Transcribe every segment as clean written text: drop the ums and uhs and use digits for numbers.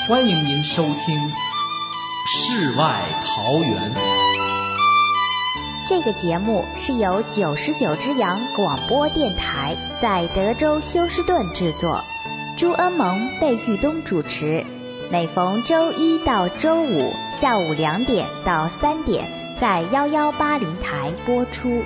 欢迎您收听《世外桃源》。 这个节目是由99之阳广播电台在德州休斯顿制作，朱恩蒙、贝玉东主持，每逢周一到周五下午2点到3点在1180台播出。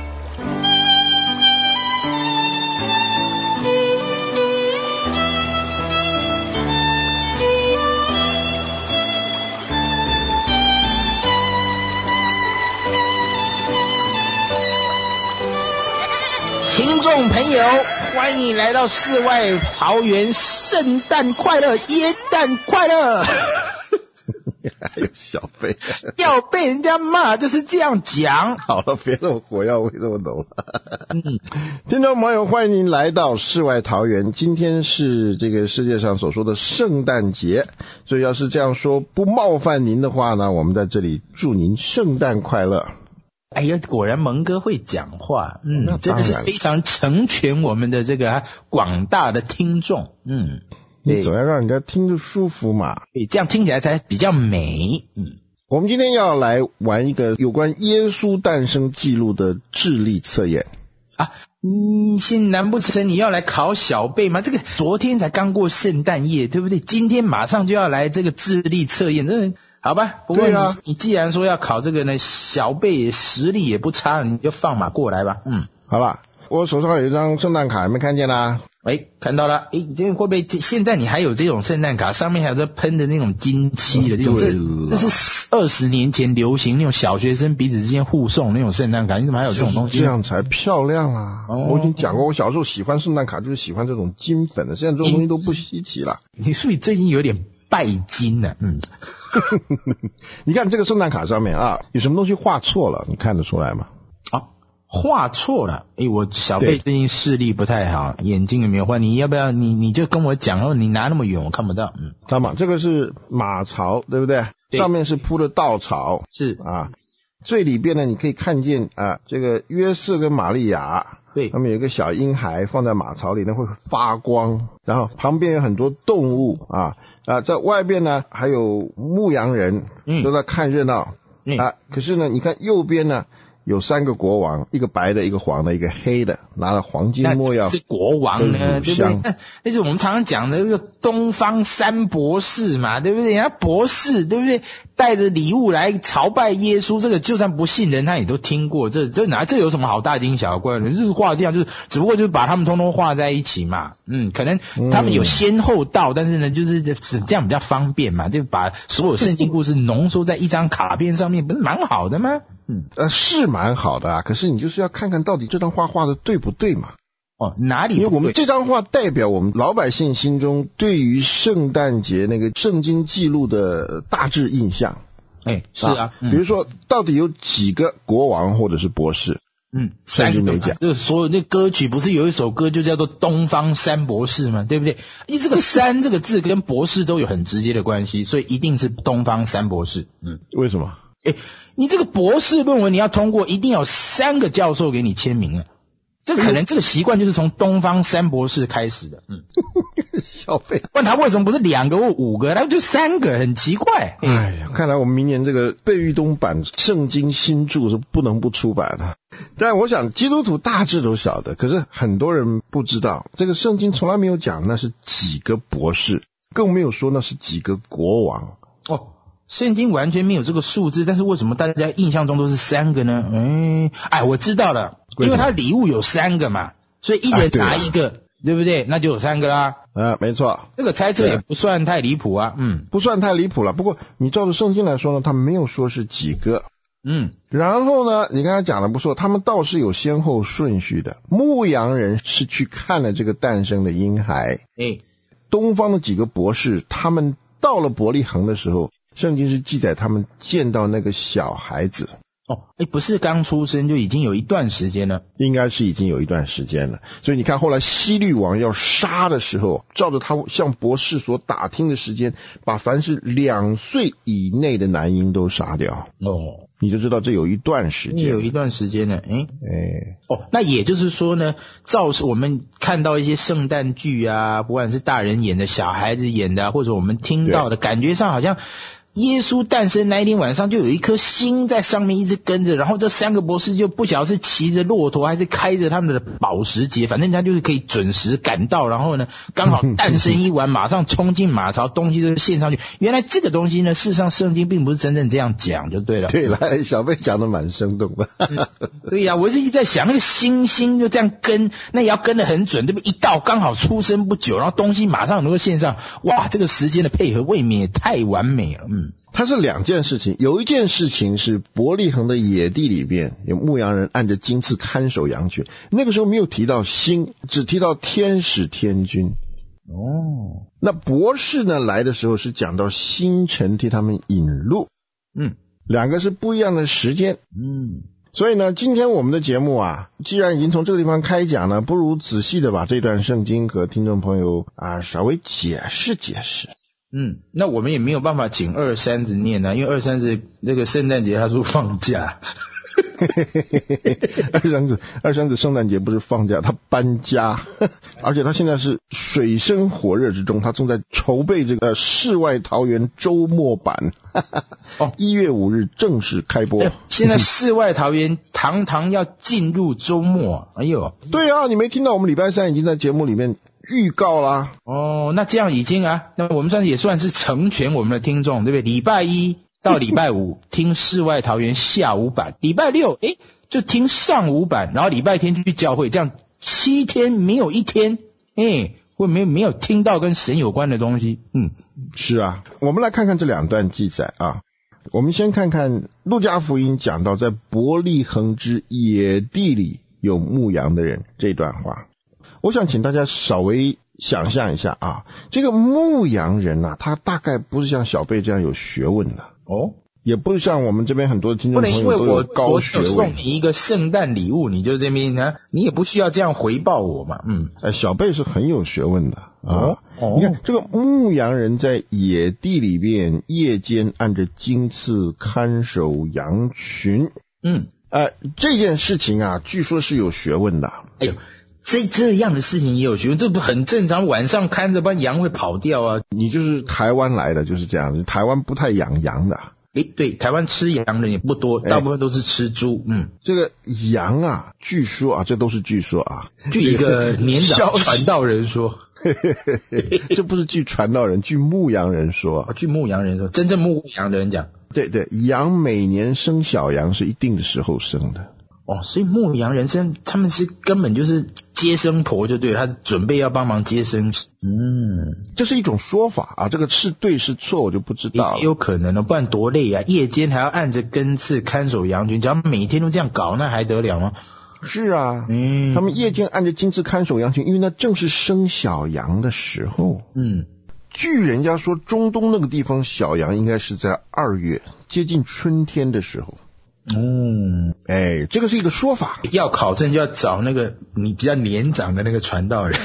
听众朋友，欢迎来到世外桃源，圣诞快乐，耶诞快乐。 还有小贝要被人家骂就是这样讲。 好了，别那么火药味那么浓了。听众朋友，欢迎您来到世外桃源。今天是这个世界上所说的圣诞节，所以要是这样说不冒犯您的话呢，我们在这里祝您圣诞快乐。 哎呀，果然蒙哥会讲话，真的是非常成全我们的这个广大的听众， 你总要让人家听着舒服嘛， 对，这样听起来才比较美。 我们今天要来玩一个有关耶稣诞生记录的智力测验啊。难不成你要来考小贝吗？这个昨天才刚过圣诞夜，对不对？今天马上就要来这个智力测验，真的。好吧，不过你既然说要考这个呢，小贝实力也不差，你就放马过来吧。 好了，我手上有一张圣诞卡，有没有看见啦？ 看到了。这会不会现在你还有这种圣诞卡，上面还有在喷的那种金漆的这种？这是20年前流行那种小学生彼此之间互送那种圣诞卡，你怎么还有这种东西？ 这样才漂亮啊！我已经讲过，我小时候喜欢圣诞卡就是喜欢这种金粉的，现在这种东西都不稀奇了。 你是不是最近有点拜金了？ 你看这个圣诞卡上面啊，有什么东西画错了？你看得出来吗？ 画错了。我小贝最近视力不太好，眼睛也没有换。你要不要你就跟我讲，你拿那么远我看不到。 看嘛，这个是马槽，对不对？上面是铺的稻草， 是啊。最里边呢，你可以看见啊，这个约瑟跟玛利亚， 对， 他们有一个小婴孩放在马槽里呢，会发光。然后旁边有很多动物啊，在外边呢还有牧羊人，都在看热闹。可是呢，你看右边呢有3个国王，一个白的，一个黄的，一个黑的，拿了黄金没药。 是国王呢，对不对？那是我们常常讲的那个东方三博士嘛，对不对？人家博士，对不对？带着礼物来朝拜耶稣，这个就算不信人他也都听过。这有什么好大惊小怪的？就是画这样，就是只不过就是把他们通通画在一起嘛。可能他们有先后到，但是呢，就是这样比较方便嘛，就把所有圣经故事浓缩在一张卡片上面，不是蛮好的吗？ 是蛮好的啊，可是你就是要看看到底这张画画的对不对嘛。 哪里不对？ 因为我们这张画代表我们老百姓心中对于圣诞节那个圣经记录的大致印象。 是啊， 比如说到底有几个国王或者是博士 ？3个没讲。这所有那歌曲不是有一首歌就叫做东方三博士吗？对不对？这个三这个字跟博士都有很直接的关系，所以一定是东方三博士。 为什么？ 你这个博士论文你要通过，一定有3个教授给你签名了。这可能这个习惯就是从东方三博士开始的。 小贝， 不然他为什么不是2个或5个，他就3个，很奇怪。 看来我们明年这个贝玉东版圣经新著是不能不出版的。但我想基督徒大致都晓得，可是很多人不知道，这个圣经从来没有讲那是几个博士，更没有说那是几个国王。 圣经完全没有这个数字，但是为什么大家印象中都是3个呢？我知道了，因为他礼物有3个嘛，所以一人拿一个，对不对？那就有3个啦。 没错， 这个猜测也不算太离谱啊。 不算太离谱了。不过你照着圣经来说呢，他没有说是几个。然后呢，你刚才讲的不错，他们倒是有先后顺序的。牧羊人是去看了这个诞生的婴孩。东方的几个博士，他们到了伯利恒的时候，圣经是记载他们见到那个小孩子。 不是刚出生就已经有一段时间了， 应该是已经有一段时间了。所以你看后来希律王要杀的时候，照着他向博士所打听的时间，把凡是2岁以内的男婴都杀掉。你就知道这有一段时间， 有一段时间了。那也就是说呢，照我们看到一些圣诞剧啊，不管是大人演的、小孩子演的，或者我们听到的，感觉上好像耶稣诞生那一天晚上就有一颗星在上面一直跟着，然后这3个博士就不晓得是骑着骆驼还是开着他们的保时捷，反正他就是可以准时赶到，然后呢刚好诞生一完马上冲进马槽，东西都献上去。原来这个东西呢，事实上圣经并不是真正这样讲就对了。 对了，小贝讲的蛮生动的。 对呀，我是一直在想那个星星就这样跟，那也要跟得很准，对不对？一到刚好出生不久，然后东西马上能够献上，哇，这个时间的配合未免也太完美了。 它是2件事情，有一件事情是伯利恒的野地里边有牧羊人按着金刺看守羊群，那个时候没有提到星，只提到天使天君。那博士呢来的时候是讲到星辰替他们引路。2个是不一样的时间。所以呢，今天我们的节目啊，既然已经从这个地方开讲呢，不如仔细的把这段圣经和听众朋友稍微解释解释。 那我们也没有办法请二三子念因为二三子这个圣诞节他说放假。 二三子圣诞节不是放假，他搬家，而且他现在是水深火热之中，他正在筹备这个世外桃源周末版。1月5日正式开播。 现在世外桃源堂堂要进入周末。 对啊，你没听到我们礼拜3已经在节目里面预告啦。 那这样已经那我们也算是成全我们的听众，对不对？礼拜1到礼拜5听世外桃源下午版，礼拜6就听上午版，然后礼拜天去教会，这样7天没有一天会没有听到跟神有关的东西。 是啊，我们来看看这2段记载啊。我们先看看路加福音讲到在伯利恒之野地里有牧羊的人这段话。我想请大家稍微想象一下这个牧羊人他大概不是像小贝这样有学问的也不是像我们这边很多听众朋友都有高学位。 我送你一个圣诞礼物，你就这边你也不需要这样回报我嘛。 小贝是很有学问的你看这个牧羊人在野地里边夜间按着金刺看守羊群。这件事情据说是有学问的。 这样的事情也有学问，这不很正常？晚上看着不然羊会跑掉你就是台湾来的就是这样，台湾不太养羊的。 对，台湾吃羊的也不多，大部分都是吃猪。 这个羊据说这都是据说据一个年长传道人说。 这不是据传道人，据牧羊人说。 据牧羊人说，真正牧羊的人讲。 对，羊每年生小羊是一定的时候生的。 所以牧羊人他们是根本就是接生婆就对了，他准备要帮忙接生。 这是一种说法这个是对是错我就不知道了。 也有可能不然多累夜间还要按着根刺看守羊群，只要每天都这样搞，那还得了吗？ 是啊，他们夜间按着金刺看守羊群，因为那正是生小羊的时候。据人家说中东那个地方小羊应该是在2月接近春天的时候。这个是一个说法， 要考证就要找那个你比较年长的那个传道人。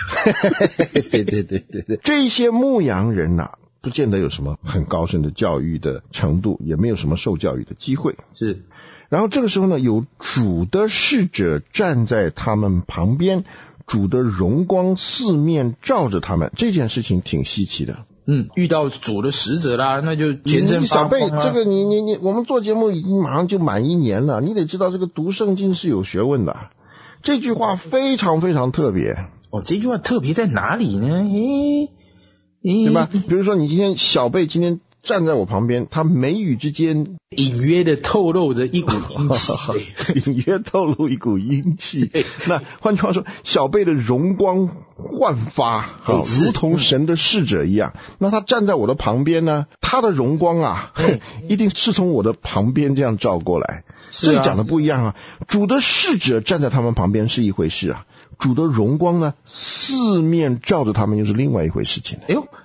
对，这些牧羊人不见得有什么很高深的教育的程度，也没有什么受教育的机会。 是， 然后这个时候呢，有主的使者站在他们旁边，主的荣光四面照着他们，这件事情挺稀奇的。 遇到主的使者啦，那就全身发光小贝，这个你我们做节目已经马上就满1年了，你得知道这个读圣经是有学问的。这句话非常非常特别。 这句话特别在哪里呢？ 对吧？比如说小贝今天站在我旁边，他眉宇之间隐约的透露着一股阴气。 隐约透露一股阴气。那换句话说，小贝的荣光焕发如同神的使者一样。那他站在我的旁边呢，他的荣光一定是从我的旁边这样照过来。这里讲的不一样主的使者站在他们旁边是一回事主的荣光呢四面照着他们又是另外一回事情。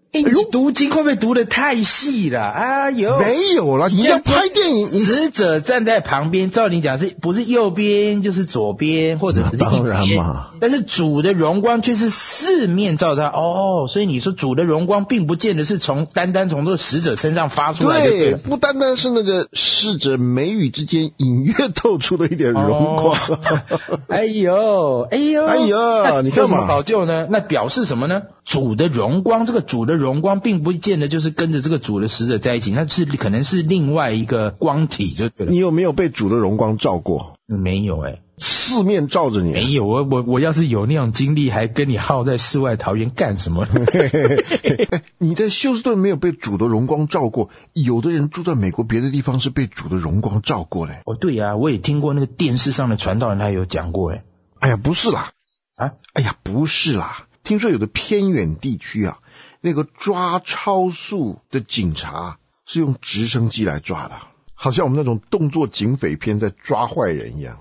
你读经会不会读得太细了？哎呦， 没有了，你要拍电影， 使者站在旁边，照你讲是不是右边就是左边，或者是一边？ 当然嘛。 但是主的荣光却是四面照他哦，所以你说主的荣光并不见得是单单从这个使者身上发出来的， 对，不单单是那个使者眉宇之间隐约透出的一点荣光。 哎呦， 你看有什么考究呢？那表示什么呢？主的荣光，这个主的荣光并不见得就是跟着这个主的使者在一起，那是可能是另外一个光体就对了。 你有没有被主的荣光照过？ 没有四面照着你。 没有，我要是有那种经历，还跟你耗在世外桃源干什么？ 你在休斯顿没有被主的荣光照过，有的人住在美国别的地方是被主的荣光照过嘞。 哦，对啊，我也听过那个电视上的传道人他有讲过哎呀，不是啦，不是啦。听说有的偏远地区啊，那个抓超速的警察是用直升机来抓的，好像我们那种动作警匪片在抓坏人一样。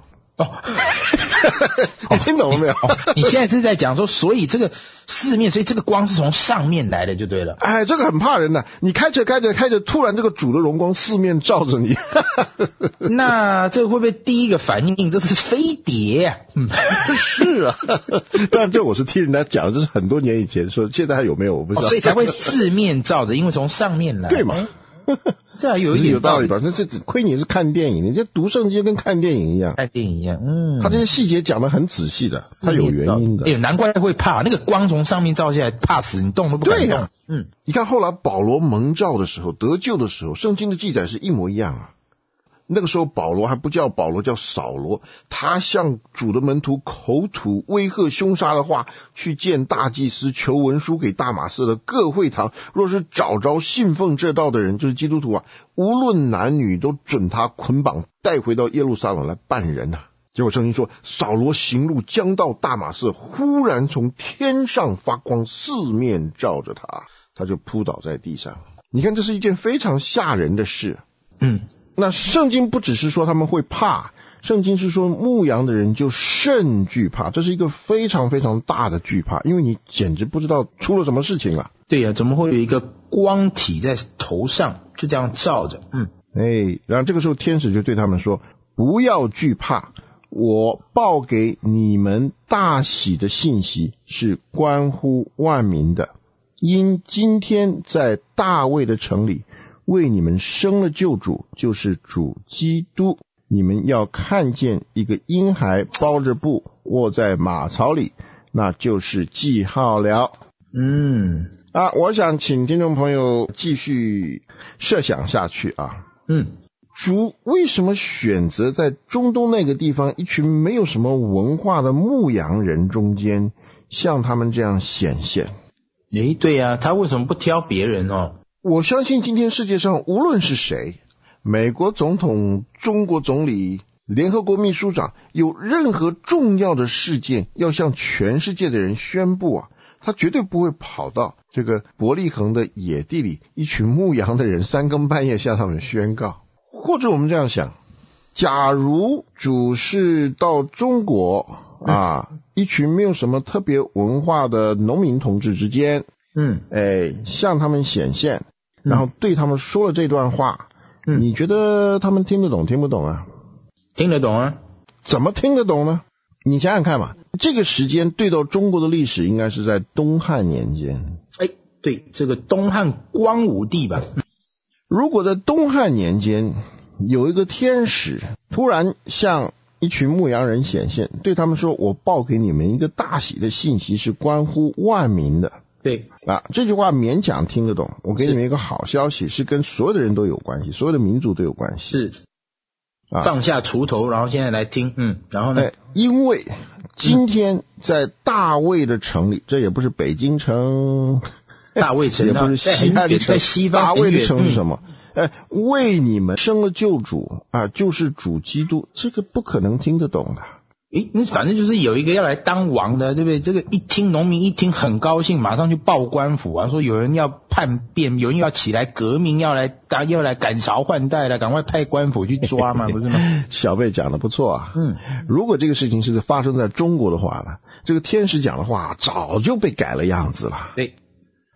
你听懂了没有？ 你现在是在讲说，所以这个四面，所以这个光是从上面来的就对了。 这个很怕人的，你开着，突然这个主的荣光四面照着你。 那这个会不会第一个反应这是飞碟呀？ 是啊，当然这我是听人家讲，这是很多年以前说，现在还有没有我不知道。 所以才会四面照着，因为从上面来。 对嘛？ 这还有一点有道理吧？这亏你是看电影，你这读圣经跟看电影一样。 看电影一样， 他这些细节讲得很仔细的，他有原因的。 难怪会怕，那个光从上面照下来，怕死，你动都不敢动。 对你看后来保罗蒙召的时候，得救的时候，圣经的记载是一模一样啊。那个时候保罗还不叫保罗，叫扫罗，他向主的门徒口吐威吓凶杀的话，去见大祭司，求文书给大马士的各会堂，若是找着信奉这道的人，就是基督徒啊，无论男女都准他捆绑带回到耶路撒冷来办人啊。结果圣经说，扫罗行路将到大马士，忽然从天上发光，四面照着他，他就扑倒在地上。你看，这是一件非常吓人的事。那圣经不只是说他们会怕，圣经是说牧羊的人就甚惧怕，这是一个非常非常大的惧怕，因为你简直不知道出了什么事情了。 对呀，怎么会有一个光体在头上就这样照着？ 然后这个时候天使就对他们说，不要惧怕，我报给你们大喜的信息是关乎万民的，因今天在大卫的城里为你们生了救主，就是主基督。你们要看见一个婴孩包着布卧在马槽里，那就是记号了。我想请听众朋友继续设想下去啊。主为什么选择在中东那个地方一群没有什么文化的牧羊人中间像他们这样显现？ 对呀，他为什么不挑别人我相信今天世界上无论是谁，美国总统、中国总理、联合国秘书长，有任何重要的事件要向全世界的人宣布他绝对不会跑到这个伯利恒的野地里，一群牧羊的人三更半夜向他们宣告。或者我们这样想，假如主是到中国一群没有什么特别文化的农民同志之间向他们显现，然后对他们说了这段话，你觉得他们听得懂听不懂啊？ 听得懂啊。 怎么听得懂呢？你想想看嘛，这个时间对到中国的历史应该是在东汉年间。 对，这个东汉光武帝吧。 如果在东汉年间有一个天使突然向一群牧羊人显现，对他们说，我报给你们一个大喜的信息，是关乎万民的。 对这句话勉强听得懂。我给你们一个好消息，是跟所有的人都有关系，所有的民族都有关系。 是放下锄头，然后现在来听。然后呢？ 因为今天在大卫的城里，这也不是北京城， 大卫城也不是西安的城， 在西方。 大卫的城是什么？为你们生了救主就是主基督，这个不可能听得懂的。 那反正就是有一个要来当王的，对不对？这个一听，农民一听很高兴，马上就报官府说有人要叛变，有人要起来革命，要来赶朝换代了，赶快派官府去抓嘛，不是吗？ 小贝讲的不错啊。如果这个事情是发生在中国的话呢，这个天使讲的话早就被改了样子了。 对，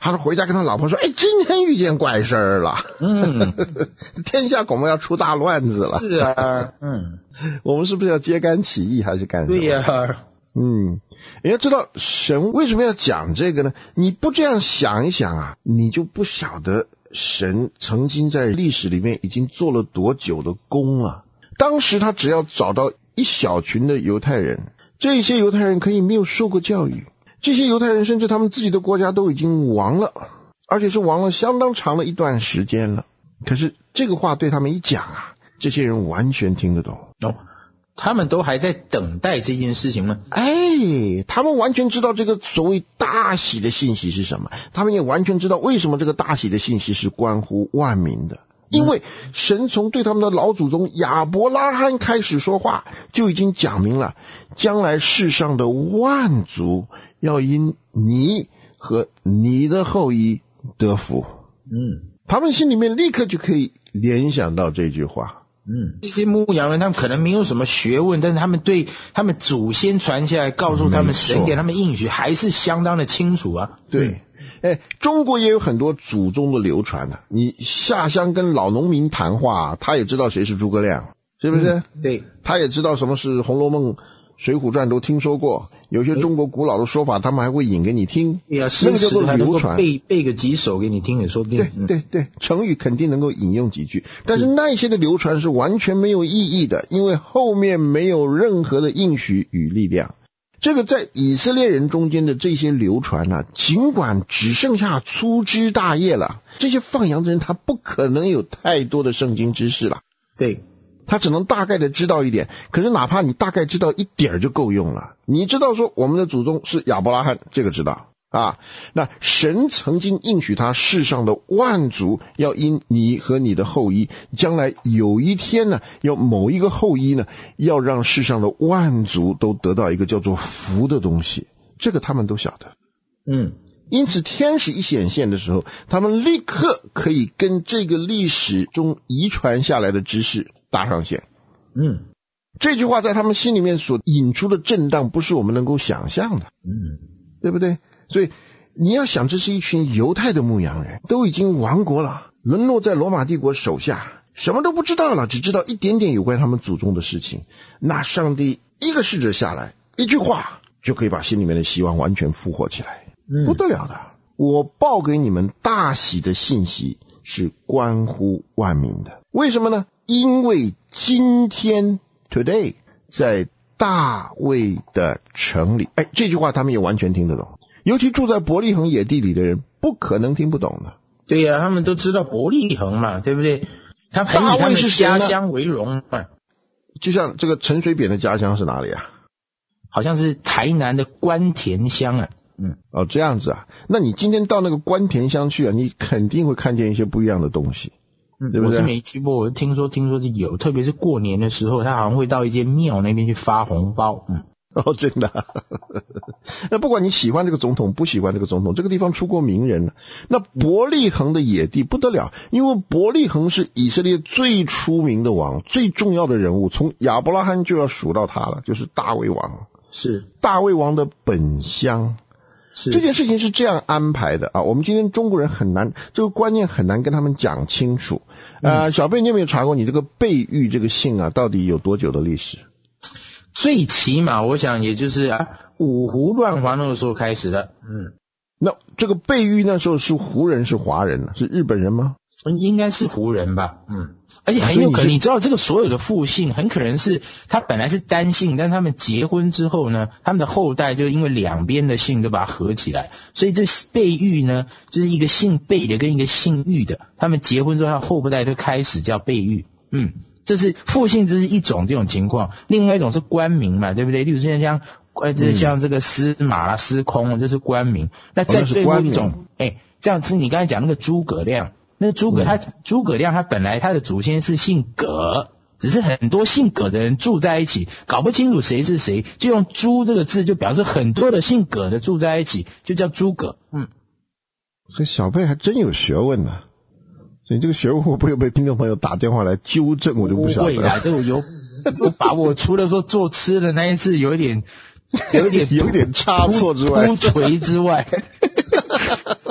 他说回家跟他老婆说，今天遇见怪事儿了，天下恐怕要出大乱子了。 是啊， 我们是不是要揭竿起义还是干什么？ 对呀， 你要知道神为什么要讲这个呢？你不这样想一想啊，你就不晓得神曾经在历史里面已经做了多久的功啊。当时他只要找到一小群的犹太人，这些犹太人可以没有受过教育，这些犹太人甚至他们自己的国家都已经亡了，而且是亡了相当长的一段时间了。可是这个话对他们一讲啊，这些人完全听得懂。 他们都还在等待这件事情吗？ 他们完全知道这个所谓大喜的信息是什么，他们也完全知道为什么这个大喜的信息是关乎万民的。因为神从对他们的老祖宗亚伯拉罕开始说话，就已经讲明了将来世上的万族要因你和你的后裔得福。他们心里面立刻就可以联想到这句话。 这些牧羊人他们可能没有什么学问，但是他们对他们祖先传下来告诉他们神给他们应许还是相当的清楚啊。 对，中国也有很多祖宗的流传啊。你下乡跟老农民谈话，他也知道谁是诸葛亮，是不是？ 对， 他也知道什么是《红楼梦》《水浒传》都听说过，有些中国古老的说法他们还会引给你听。 对啊， 那个叫做流传， 背个几首给你听也说不定。 对，成语肯定能够引用几句，但是那些的流传是完全没有意义的，因为后面没有任何的应许与力量。这个在以色列人中间的这些流传啊，尽管只剩下粗枝大叶了，这些放羊的人他不可能有太多的圣经知识了。 对， 他只能大概的知道一点，可是哪怕你大概知道一点就够用了。你知道说我们的祖宗是亚伯拉罕，这个知道啊。那神曾经应许他世上的万族要因你和你的后裔，将来有一天呢，要某一个后裔呢，要让世上的万族都得到一个叫做福的东西，这个他们都晓得。因此天使一显现的时候，他们立刻可以跟这个历史中遗传下来的知识搭上线。这句话在他们心里面所引出的震荡不是我们能够想象的。对不对？所以你要想，这是一群犹太的牧羊人，都已经亡国了，沦落在罗马帝国手下，什么都不知道了，只知道一点点有关他们祖宗的事情。那上帝一个使者下来，一句话就可以把心里面的希望完全复活起来。不得了的。我报给你们大喜的信息是关乎万民的。为什么呢？因为今天 today 在大卫的城里，这句话他们也完全听得懂，尤其住在伯利恒野地里的人不可能听不懂的。 对呀，他们都知道伯利恒嘛，对不对？他很以他们家乡为荣嘛。 就像这个陈水扁的家乡是哪里啊？ 好像是台南的官田乡啊。 这样子啊。那你今天到那个官田乡去啊，你肯定会看见一些不一样的东西。对不对？ 我是没去过，我听说是有，特别是过年的时候，他好像会到一间庙那边去发红包。 真的啊。那不管你喜欢这个总统不喜欢这个总统，这个地方出过名人。那伯利恒的野地不得了，因为伯利恒是以色列最出名的王，最重要的人物，从亚伯拉罕就要数到他了，就是大卫王。 是大卫王的本乡。这件事情是这样安排的啊，我们今天中国人很难，这个观念很难跟他们讲清楚。小贝，你有没有查过你这个贝喻这个姓啊，到底有多久的历史？ 最起码我想也就是五胡乱华那个时候开始的。 那这个贝喻那时候是胡人是华人是日本人吗？ 应该是胡人吧。而且很有可能，你知道这个所有的复姓很可能是他本来是单姓，但他们结婚之后呢，他们的后代就因为两边的姓都把它合起来，所以这贝喻呢就是一个姓贝的跟一个姓玉的，他们结婚之后他后代都开始叫贝喻。这是复姓，这是一种这种情况。另外一种是官名嘛，对不对？例如像这个司马啦、司空，这是官名。那再最后一种，这样子你刚才讲那个诸葛亮。那诸葛亮他本来他的祖先是姓葛，只是很多姓葛的人住在一起，搞不清楚谁是谁，就用朱这个字就表示很多的姓葛的住在一起，就叫诸葛。 所以小贝还真有学问呢。所以这个学问会不会被听众朋友打电话来纠正，我就不晓得了。 不会啦，这我把我除了说做吃的那一次有点差错之外，突锤之外。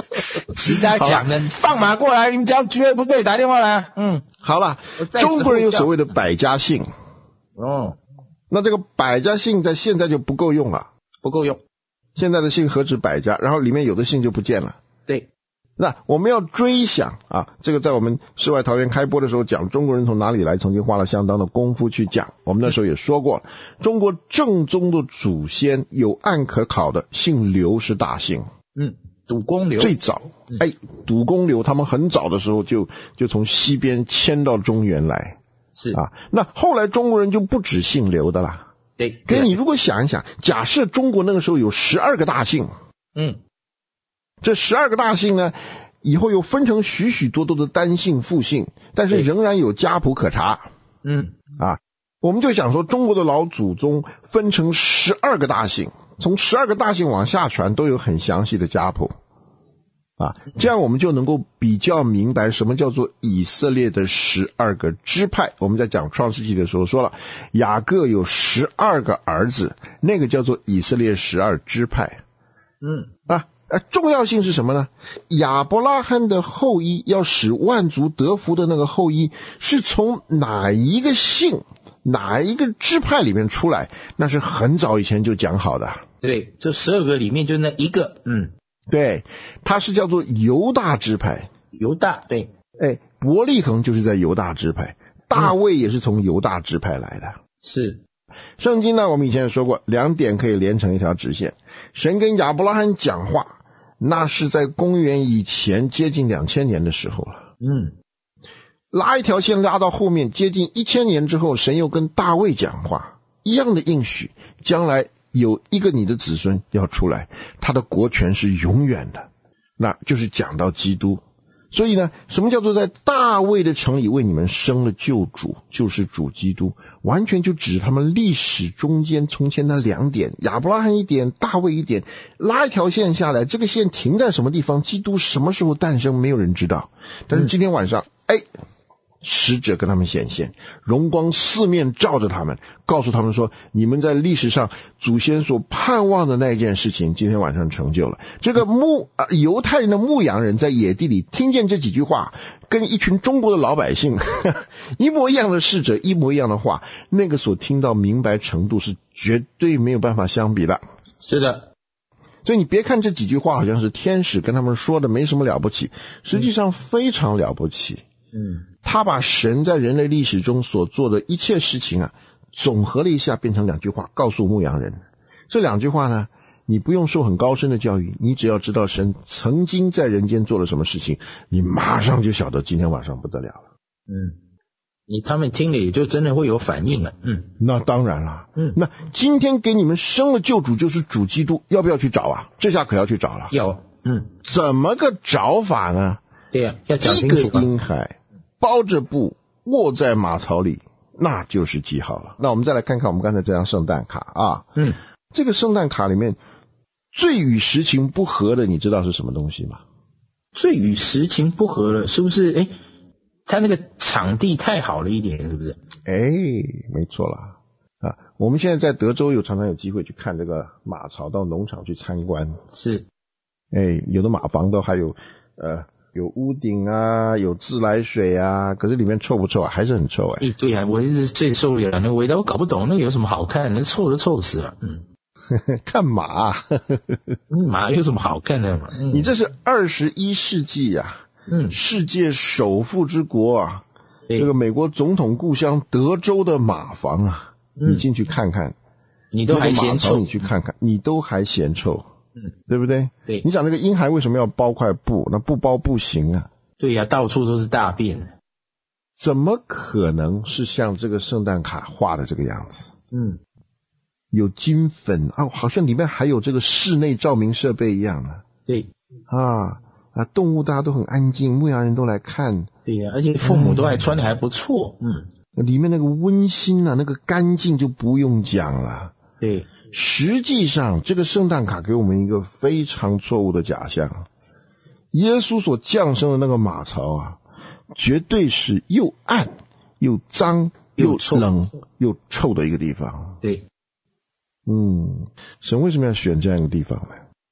其他讲的放马过来，你们只要觉得不对打电话来。 好了，中国人有所谓的百家姓。那这个百家姓在现在就不够用了。 不够用。 现在的姓何止百家，然后里面有的姓就不见了。 对。 那我们要追想啊，这个在我们世外桃源开播的时候讲中国人从哪里来，曾经花了相当的功夫去讲。我们那时候也说过，中国正宗的祖先有案可考的，姓刘是大姓。 赌公刘最早，赌公刘他们很早的时候就从西边迁到中原来。 是啊，那后来中国人就不只姓刘的啦。 对。 可是你如果想一想，假设中国那个时候有12个大姓。这12个大姓呢，以后又分成许许多多的单姓复姓，但是仍然有家谱可查。我们就想说，中国的老祖宗分成12个大姓，从12个大姓往下传都有很详细的家谱。这样我们就能够比较明白什么叫做以色列的12个支派。我们在讲创世纪的时候说了，雅各有12个儿子，那个叫做以色列12支派。重要性是什么呢？亚伯拉罕的后裔要使万族得福的那个后裔是从哪一个姓哪一个支派里面出来，那是很早以前就讲好的。 对，这12个里面就那一个。 对，它是叫做犹大支派。 犹大，对。 伯利恒就是在犹大支派，大卫也是从犹大支派来的。 是。 圣经呢，我们以前也说过，2点可以连成一条直线。神跟亚伯拉罕讲话，那是在公元以前接近2000年的时候了。拉一条线拉到后面接近1000年之后，神又跟大卫讲话，一样的应许，将来有一个你的子孙要出来，他的国权是永远的，那就是讲到基督。所以呢，什么叫做在大卫的城里为你们生了救主，就是主基督，完全就指他们历史中间从前那2点，亚伯拉罕1点，大卫1点，拉一条线下来，这个线停在什么地方，基督什么时候诞生，没有人知道。但是今天晚上使者跟他们显现，荣光四面照着他们，告诉他们说，你们在历史上祖先所盼望的那件事情今天晚上成就了。这个犹太人的牧羊人在野地里听见这几句话，跟一群中国的老百姓一模一样的使者，一模一样的话，那个所听到明白程度是绝对没有办法相比的。 是的。 所以你别看这几句话好像是天使跟他们说的没什么了不起，实际上非常了不起。他把神在人类历史中所做的一切事情总合了一下，变成2句话，告诉牧羊人。这2句话呢，你不用受很高深的教育，你只要知道神曾经在人间做了什么事情，你马上就晓得今天晚上不得了了。 他们听了也就真的会有反应了。 那当然了。那今天给你们生了救主就是主基督，要不要去找啊？这下可要去找了。 要。 怎么个找法呢？ 对呀，要讲清楚。 一个婴孩包着布卧在马槽里，那就是记号了。那我们再来看看我们刚才这张圣诞卡这个圣诞卡里面最与实情不合的，你知道是什么东西吗？ 最与实情不合了，是不是？他那个场地太好了一点，是不是？ 没错啦。我们现在在德州常常有机会去看这个马槽，到农场去参观。 是。 有的马房都还有有屋顶有自来水可是里面臭不臭还是很臭对啊，我一直最受不了那个味道，我搞不懂那个有什么好看的，那臭都臭死了。 看马马有什么好看的嘛？ 你这是21世纪世界首富之国这个美国总统故乡德州的马房你进去看看， 你都还嫌臭， 你去看看，你都还嫌臭。对不对？ 对。 你讲那个婴孩为什么要包块布？那不包不行对呀，到处都是大便。 怎么可能是像这个圣诞卡画的这个样子？有金粉好像里面还有这个室内照明设备一样对。 动物大家都很安静，牧羊人都来看。 对呀，而且父母都还穿的还不错。 里面那个温馨那个干净就不用讲了。 对。 实际上这个圣诞卡给我们一个非常错误的假象，耶稣所降生的那个马槽绝对是又暗又脏又冷又臭的一个地方。 对。 神为什么要选这样一个地方呢？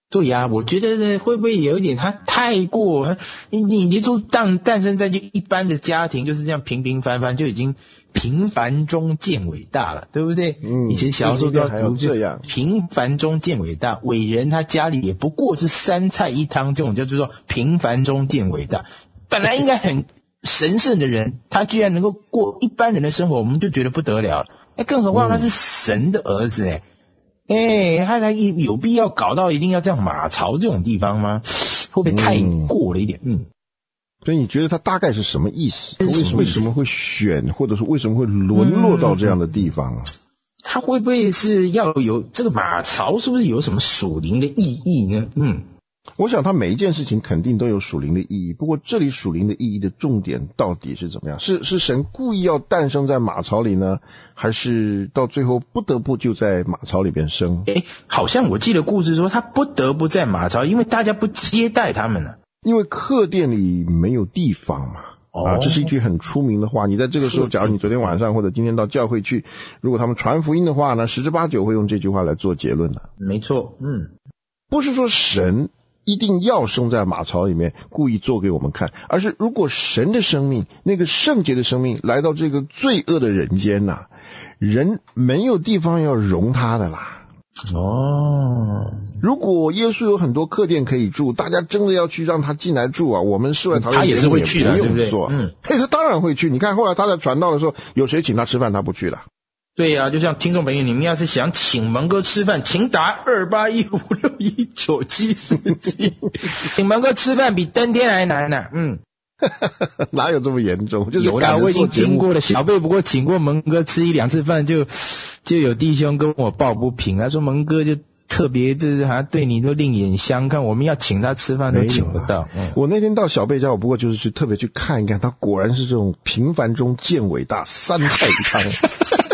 对呀，我觉得呢，会不会有一点他太过，你就诞生在就一般的家庭，就是这样平平凡凡，就已经平凡中见伟大了，对不对？以前小时候都要读这样，平凡中见伟大，伟人他家里也不过是3菜1汤，这种叫做平凡中见伟大。本来应该很神圣的人，他居然能够过一般人的生活，我们就觉得不得了了。更何况他是神的儿子他才有必要搞到一定要这样马槽这种地方吗？会不会太过了一点？ 所以你觉得他大概是什么意思？为什么会选，或者是为什么会沦落到这样的地方？ 他会不会是要有这个马槽？是不是有什么属灵的意义呢？ 我想他每一件事情肯定都有属灵的意义，不过这里属灵的意义的重点到底是怎么样？是神故意要诞生在马槽里呢，还是到最后不得不就在马槽里边生？ 好像我记得故事说他不得不在马槽，因为大家不接待他们了。 因为客店里没有地方嘛。这是一句很出名的话。你在这个时候，假如你昨天晚上或者今天到教会去，如果他们传福音的话呢，10之8九会用这句话来做结论的。 没错， 不是说神一定要生在马槽里面故意做给我们看，而是如果神的生命，那个圣洁的生命来到这个罪恶的人间人没有地方要容他的啦。如果耶稣有很多客店可以住，大家真的要去让他进来住我们世外桃源他也是会去的， 对不对？他当然会去。你看后来他在传道的时候，有谁请他吃饭他不去了？ 对呀，就像听众朋友，你们要是想请蒙哥吃饭，请打2815619747，请蒙哥吃饭比登天还难呢。 哪有这么严重？ 有啦，我已经经过了。小贝不过请过蒙哥吃1-2次饭，就有弟兄跟我抱不平，他说蒙哥就特别就是好像对你都另眼相看，我们要请他吃饭都请不到。 我那天到小贝家，我不过就是去特别去看一看，他果然是这种平凡中见伟大，3菜1汤。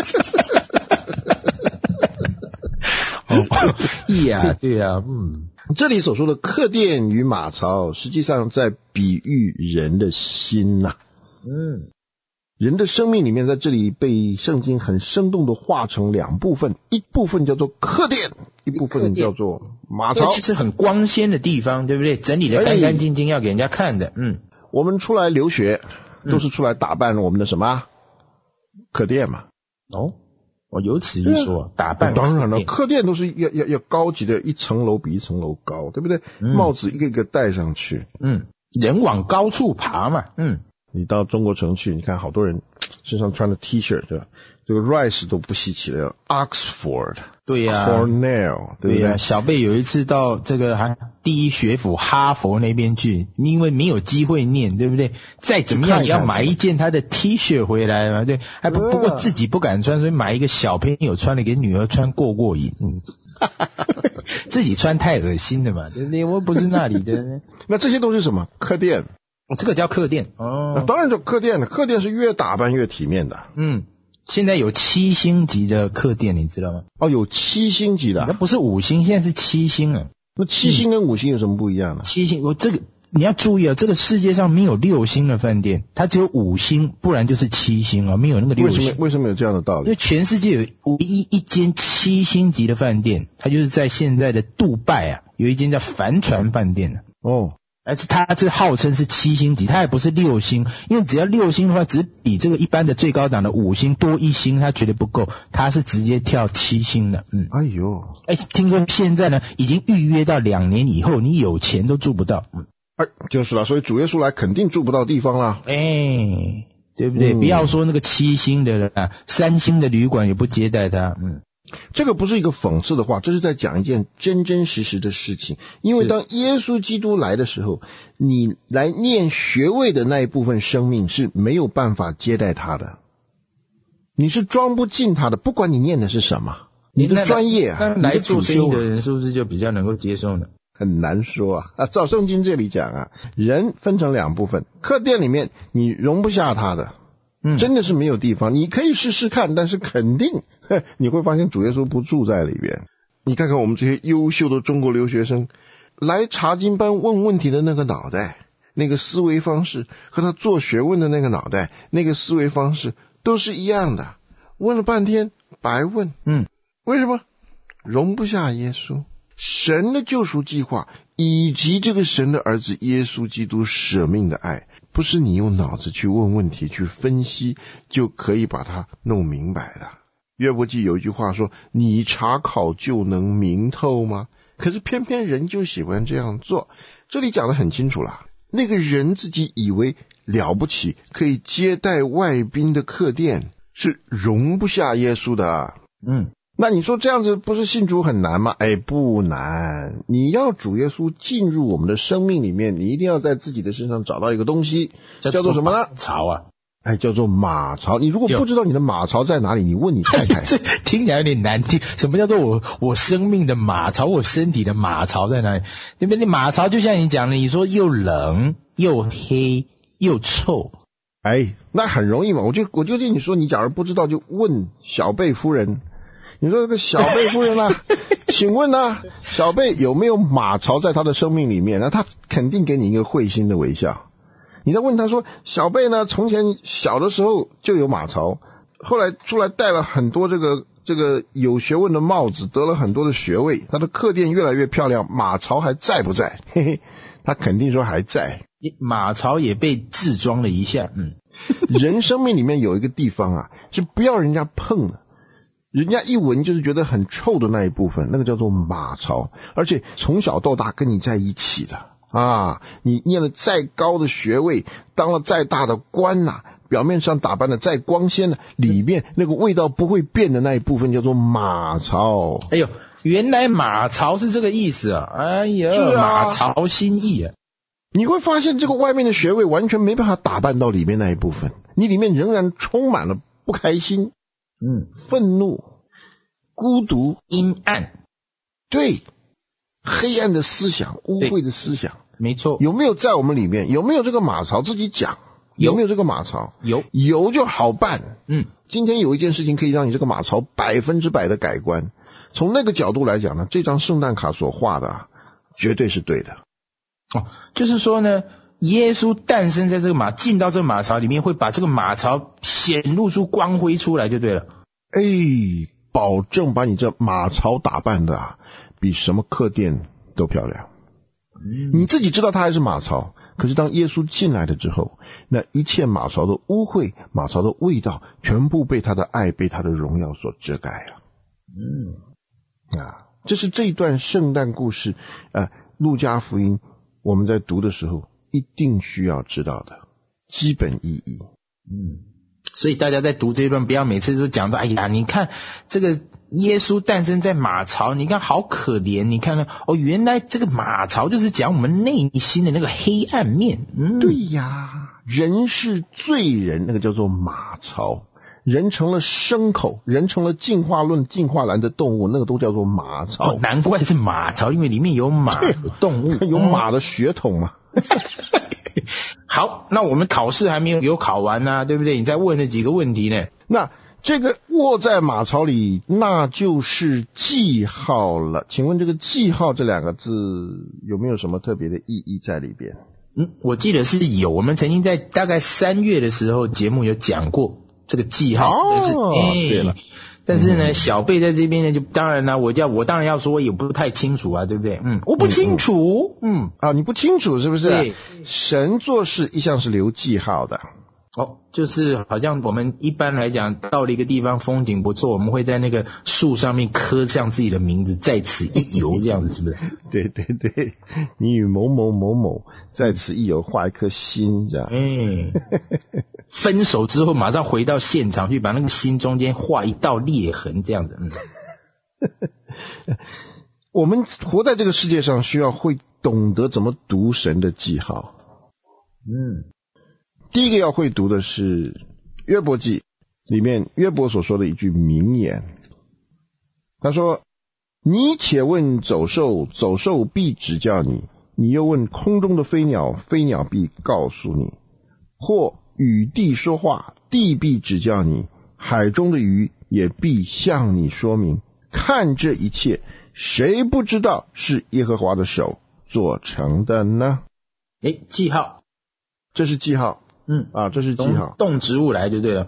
对呀， 这里所说的客店与马槽，实际上在比喻人的心人的生命里面，在这里被圣经很生动的划成2部分，一部分叫做客店，一部分叫做马槽。 是很光鲜的地方，对不对？整理的干干净净，要给人家看的。 我们出来留学都是出来打扮我们的什么客店嘛。 有此一说，打扮当然了，客店都是要高级的，一层楼比一层楼高，对不对？帽子一个一个戴上去， 人往高处爬嘛。 你到中国城去，你看好多人身上穿的 T 恤，对吧？这个 Rice 都不稀奇了 ，Oxford， 对呀 ，Cornell， 对不对？ 小贝有一次到这个第一学府哈佛那边去，因为没有机会念，对不对？再怎么样也要买一件他的 T 恤回来嘛，对。还不过自己不敢穿，所以买一个小朋友穿的给女儿穿过瘾。自己穿太恶心了嘛，对不对？我不是那里的。 那这些都是什么？客店。 这个叫客店当然叫客店了。客店是越打扮越体面的。 现在有7星级的客店，你知道吗？ 有7星级的， 那不是5星，现在是7星啊。 那7星跟5星有什么不一样呢 ？7星，这个你要注意这个世界上没有6星的饭店，它只有5星，不然就是7星没有那个6星。 为什么有这样的道理？ 因为全世界有唯一一间7星级的饭店，它就是在现在的杜拜有一间叫帆船饭店而且它这号称是7星级，它也不是6星，因为只要6星的话，只比这个一般的最高档的5星多1星，它绝对不够，它是直接跳7星的。听说现在呢，已经预约到2年以后，你有钱都住不到。 就是了，所以主耶稣来肯定住不到地方啦。 对不对？不要说那个7星的了，3星的旅馆也不接待他。 这个不是一个讽刺的话，这是在讲一件真真实实的事情。因为当耶稣基督来的时候，你来念学位的那一部分生命是没有办法接待他的，你是装不进他的，不管你念的是什么，你的专业来做生意的人是不是就比较能够接受呢？ 很难说照圣经这里讲人分成2部分，客店里面你容不下他的，真的是没有地方，你可以试试看，但是肯定你会发现主耶稣不住在里边。你看看我们这些优秀的中国留学生来查经班问问题的那个脑袋，那个思维方式和他做学问的那个脑袋，那个思维方式都是一样的，问了半天白问。为什么？容不下耶稣。 神的救赎计划以及这个神的儿子耶稣基督舍命的爱，不是你用脑子去问问题去分析就可以把它弄明白的。约伯记有一句话说，你查考就能明透吗？可是偏偏人就喜欢这样做。这里讲得很清楚了，那个人自己以为了不起，可以接待外宾的客店是容不下耶稣的。那你说这样子不是信主很难吗？不难。你要主耶稣进入我们的生命里面，你一定要在自己的身上找到一个东西，叫做什么呢？ 槽啊。 叫做马槽。你如果不知道你的马槽在哪里，你问你太太。 这听起来有点难听。什么叫做我生命的马槽？我身体的马槽在哪里？对不对？马槽就像你讲的，你说又冷又黑又臭。 那很容易嘛。我就听你说，你假如不知道就问小贝夫人。你说这个小贝夫人啊，请问啊，小贝有没有马槽在他的生命里面？那他肯定给你一个会心的微笑。你再问他说，小贝呢，从前小的时候就有马槽，后来出来戴了很多这个有学问的帽子，得了很多的学位，他的客店越来越漂亮，马槽还在不在？嘿嘿，他肯定说还在。 马槽也被置装了一下。 人生命里面有一个地方啊，是不要人家碰的，人家一闻就是觉得很臭的那一部分，那个叫做马槽，而且从小到大跟你在一起的你念了再高的学位，当了再大的官表面上打扮的再光鲜里面那个味道不会变的那一部分叫做马槽。 原来马槽是这个意思啊！马槽心意啊！ 你会发现这个外面的学位完全没办法打扮到里面那一部分，你里面仍然充满了不开心、愤怒、孤独、 阴暗， 对，黑暗的思想、污秽的思想。 没错。 有没有在我们里面？有没有这个马槽？自己讲。有没有这个马槽？有就好办。今天有一件事情可以让你这个马槽100%的改观。从那个角度来讲呢，这张圣诞卡所画的绝对是对的。 就是说呢，耶稣诞生在这个进到这个马槽里面，会把这个马槽显露出光辉出来就对了。 保证把你这马槽打扮的比什么客店都漂亮。你自己知道它还是马槽，可是当耶稣进来了之后，那一切马槽的污秽、马槽的味道全部被他的爱、被他的荣耀所遮盖了。这是这一段圣诞故事路加福音我们在读的时候一定需要知道的基本意义。 所以大家在读这一段不要每次都讲到你看这个耶稣诞生在马槽，你看好可怜，你看呢原来这个马槽就是讲我们内心的那个黑暗面。 对呀，人是罪人，那个叫做马槽。人成了牲口，人成了进化论进化栏的动物，那个都叫做马槽。 难怪是马槽，因为里面有马动物， 有马的血统嘛。 好，那我们考试还没有考完对不对？你再问了几个问题呢。 那这个卧在马槽里，那就是记号了。请问这个记号这两个字有没有什么特别的意义在里边？ 我记得是有，我们曾经在大概3月的时候节目有讲过这个记号。对了。但是呢，小贝在这边呢，就当然了，我当然要说也不太清楚对不对？我不清楚。 你不清楚是不是？ 对， 神做事一向是留记号的。 就是好像我们一般来讲到了一个地方风景不错，我们会在那个树上面刻上自己的名字，在此一游，这样子是不是？ 对对对，你与某某某某在此一游，画一颗心这样。 分手之后马上回到现场去，把那个心中间画一道裂痕，这样子。 我们活在这个世界上，需要会懂得怎么读神的记号。第一个要会读的是约伯记里面约伯所说的一句名言，他说：你且问走兽，走兽必指教你；你又问空中的飞鸟，飞鸟必告诉你；或与地说话，地必指教你；海中的鱼也必向你说明。看这一切，谁不知道是耶和华的手做成的呢？ 记号， 这是记号。这是记号， 动植物来就对了。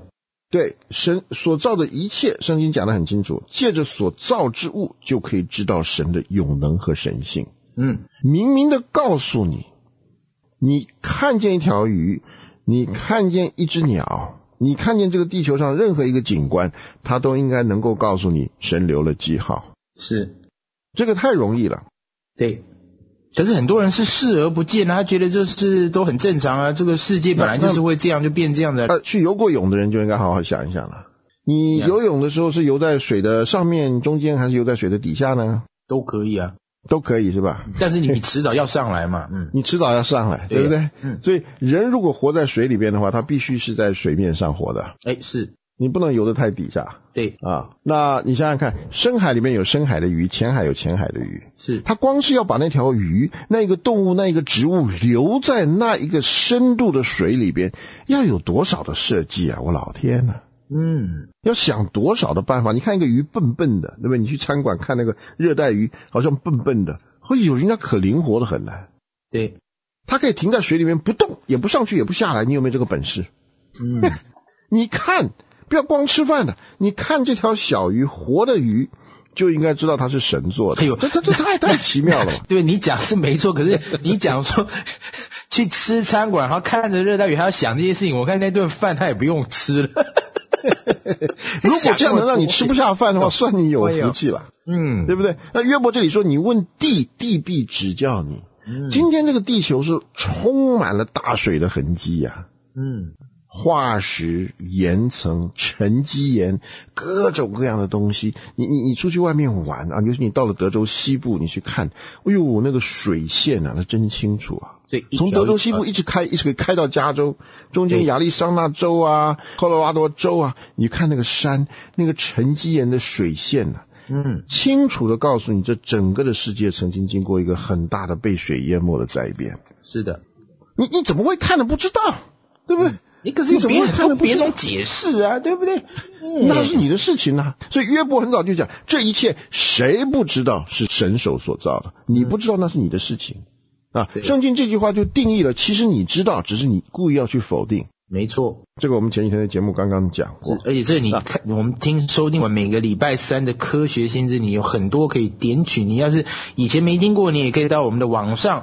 对，神所造的一切，圣经讲得很清楚，借着所造之物就可以知道神的永能和神性。明明的告诉你，你看见一条鱼，你看见一只鸟，你看见这个地球上任何一个景观，它都应该能够告诉你神留了记号。 是， 这个太容易了。 对，可是很多人是视而不见，他觉得这是都很正常啊，这个世界本来就是会这样，就变这样的。 去游过泳的人就应该好好想一想了。你游泳的时候是游在水的上面、中间，还是游在水的底下呢？ 都可以啊， 都可以是吧？ 但是你迟早要上来嘛， 你迟早要上来，对不对？所以人如果活在水里边的话，他必须是在水面上活的。 是。 你不能游得太底下。 对啊，那你想想看，深海里面有深海的鱼，浅海有浅海的鱼。 是， 它光是要把那条鱼、那一个动物、那一个植物留在那一个深度的水里边，要有多少的设计啊！我老天哪！要想多少的办法。你看一个鱼笨笨的，对不对？你去餐馆看那个热带鱼，好像笨笨的，会有人家可灵活的很呢。 对， 它可以停在水里面不动，也不上去也不下来，你有没有这个本事？你看。不要光吃饭的，你看这条小鱼，活的鱼，就应该知道它是神做的。这太奇妙了。 对，你讲是没错，可是你讲说去吃餐馆，然后看着热带鱼，还要想这些事情，我看那顿饭他也不用吃了。 如果这样能让你吃不下饭的话，算你有福气了。对不对？那约伯这里说，你问地，地必指教你。今天这个地球是充满了大水的痕迹呀。化石、岩层、沉积岩，各种各样的东西。你出去外面玩啊，尤其你到了德州西部，你去看，哎呦，那个水线啊，那真清楚啊。 对， 从德州西部一直可以开到加州，中间亚利桑那州啊、科罗拉多州啊，你看那个山，那个沉积岩的水线啊，清楚的告诉你，这整个的世界曾经经过一个很大的被水淹没的灾变。 是的， 你怎么会看得不知道，对不对？ 可是有别种解释啊，对不对？ 那是你的事情啊。所以约伯很早就讲，这一切谁不知道是神手所造的？你不知道那是你的事情啊。圣经这句话就定义了，其实你知道，只是你故意要去否定。 没错， 这个我们前几天的节目刚刚讲过。 而且这你看，我们收听完每个礼拜三的科学新知，你有很多可以点取。你要是以前没听过，你也可以到我们的网上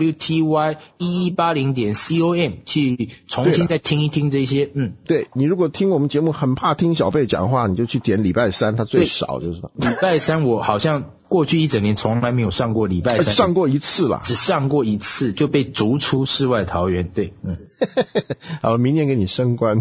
swty1180.com 去重新再听一听这些。 对，你如果听我们节目很怕听小贝讲话，你就去点礼拜三，它最少就是礼拜三。我好像过去一整年从来没有上过礼拜三， 上过一次啦， 只上过一次就被逐出世外桃源。对， 好，明年给你升官。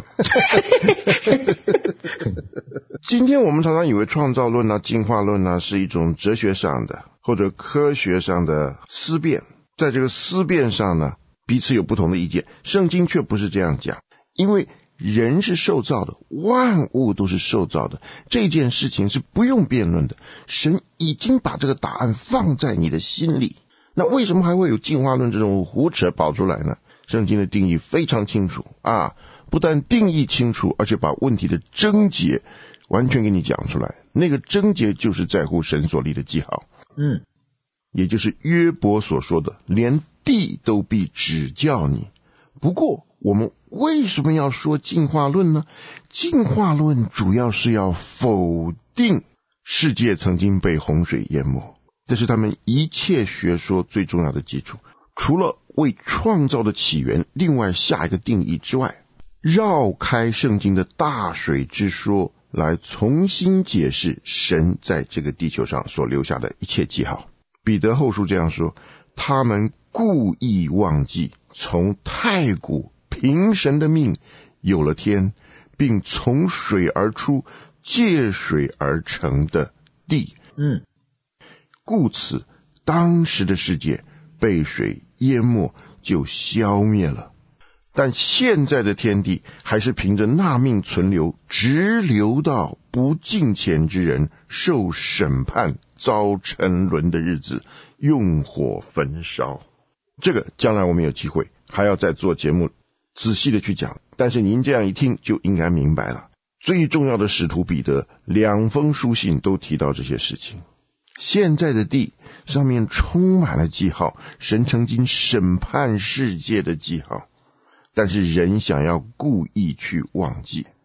今天我们常常以为创造论啊、进化论啊是一种哲学上的或者科学上的思辨，在这个思辨上呢，彼此有不同的意见。圣经却不是这样讲，因为人是受造的，万物都是受造的，这件事情是不用辩论的，神已经把这个答案放在你的心里。那为什么还会有进化论这种胡扯跑出来呢？圣经的定义非常清楚啊，不但定义清楚，而且把问题的症结完全给你讲出来。那个症结就是在乎神所立的记号，也就是约伯所说的，连地都必指教你。不过我们为什么要说进化论呢？进化论主要是要否定世界曾经被洪水淹没，这是他们一切学说最重要的基础。除了为创造的起源另外下一个定义之外，绕开圣经的大水之说，来重新解释神在这个地球上所留下的一切记号。彼得后书这样说，他们故意忘记从太古凭神的命有了天，并从水而出，借水而成的地。故此当时的世界被水淹没，就消灭了。但现在的天地还是凭着那命存留，直留到不敬虔之人受审判遭沉沦的日子，用火焚烧。这个将来我们有机会还要再做节目仔细的去讲，但是您这样一听就应该明白了。最重要的使徒彼得2封书信都提到这些事情。现在的地上面充满了记号，神曾经审判世界的记号，但是人想要故意去忘记。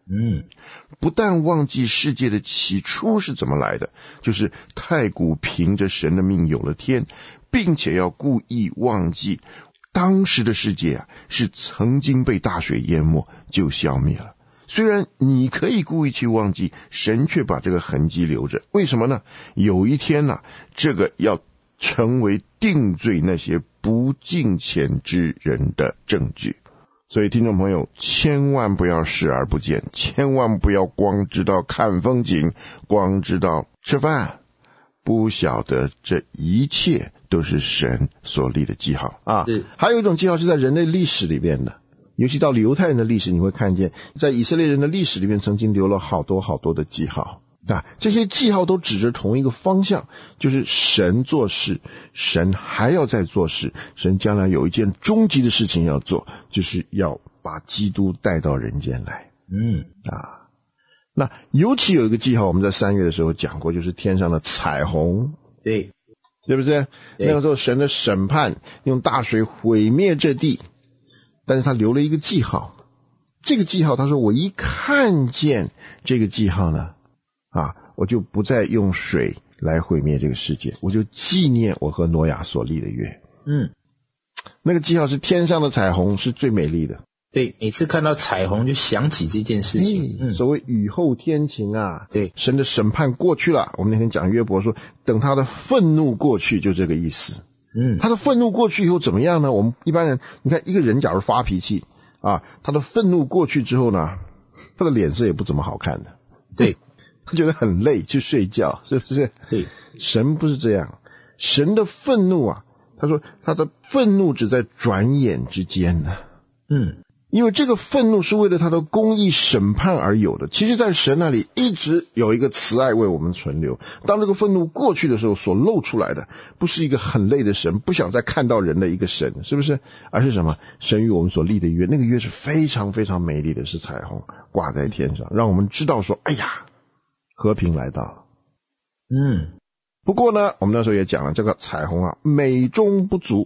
不但忘记世界的起初是怎么来的，就是太古凭着神的命有了天，并且要故意忘记当时的世界是曾经被大水淹没就消灭了。虽然你可以故意去忘记，神却把这个痕迹留着。为什么呢？有一天这个要成为定罪那些不敬虔之人的证据。所以听众朋友，千万不要视而不见，千万不要光知道看风景，光知道吃饭，不晓得这一切都是神所立的记号啊。还有一种记号是在人类历史里边的，尤其到犹太人的历史，你会看见在以色列人的历史里面曾经留了好多好多的记号这些记号都指着同一个方向，就是神做事，神还要再做事，神将来有一件终极的事情要做，就是要把基督带到人间来。那尤其有一个记号，我们在3月的时候讲过，就是天上的彩虹。对不对？那个时候神的审判用大水毁灭这地，但是他留了一个记号，这个记号他说我一看见这个记号呢我就不再用水来毁灭这个世界，我就纪念我和挪亚所立的约。那个记号是天上的彩虹，是最美丽的。 对，每次看到彩虹就想起这件事情。 所谓雨后天晴对，神的审判过去了。我们那天讲约伯说，等他的愤怒过去，就这个意思。他的愤怒过去以后怎么样呢？我们一般人，你看一个人假如发脾气他的愤怒过去之后呢，他的脸色也不怎么好看的。对。他觉得很累，去睡觉，是不是？对，神不是这样，神的愤怒他说他的愤怒只在转眼之间呢。因为这个愤怒是为了他的公义审判而有的。其实在神那里一直有一个慈爱为我们存留，当这个愤怒过去的时候所露出来的，不是一个很累的神，不想再看到人的一个神，是不是？而是什么？神与我们所立的约，那个约是非常非常美丽的，是彩虹挂在天上，让我们知道说，哎呀，和平来到了。不过呢，我们那时候也讲了，这个彩虹美中不足